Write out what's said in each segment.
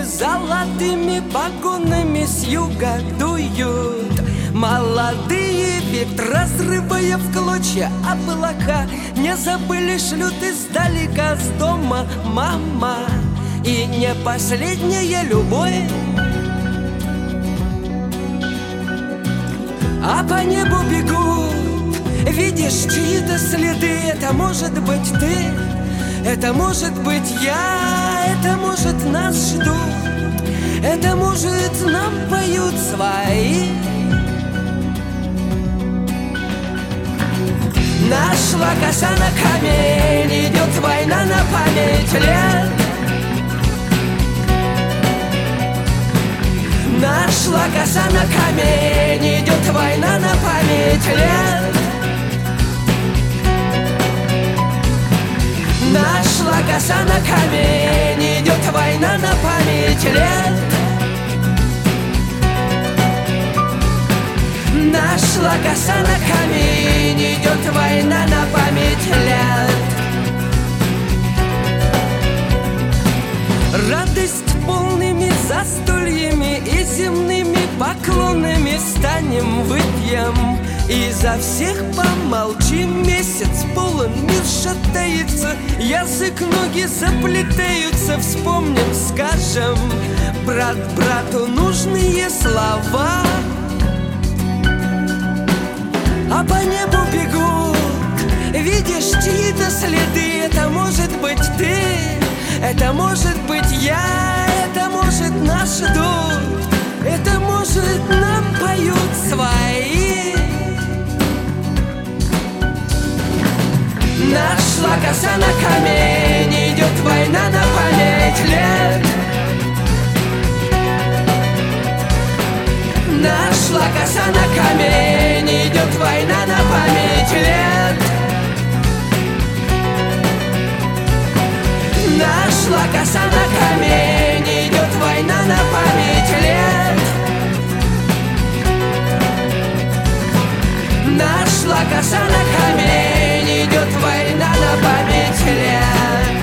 золотыми погонами с юга дуют молодые ветры, разрывая в клочья облака. Не забыли, шлют издалека с дома мама. И не последняя любовь, а по небу бегут, видишь, чьи-то следы. Это может быть ты, это может быть я, это может нас ждут, это может нам поют свои. Нашла коса на камень, идет война на память лет. Нашла коса на камень, идет война на память лет. Нашла коса на камень, идет война на память лет. Нашла коса на камень, идет война на память лет. Радость полными застольями и земными поклонами станем, выпьем и за всех помолчим. Месяц полон, мир шатается, язык, ноги заплетаются. Вспомним, скажем брат брату нужные слова. А по небу бегут, видишь, чьи-то следы. Это может быть ты, это может быть я, это может нас ждут, это может нам поют свои. Нашла коса на камень, идет война на память лет. Нашла коса на камень, идет война на память лет. Нашла коса на камень, идет война на память лет. Нашла коса на камень, идет война на память лет.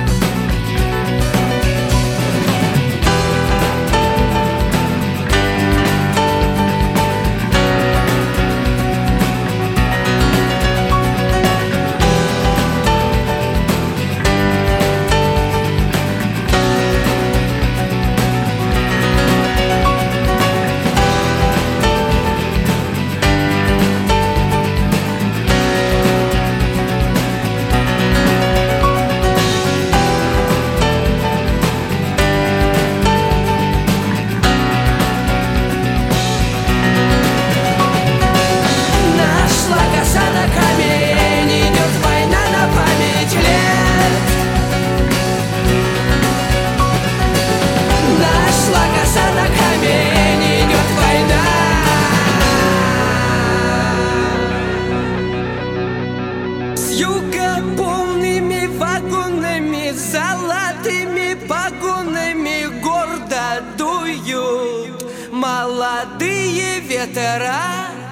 Полными вагонами, золотыми погонами гордо дуют молодые ветра.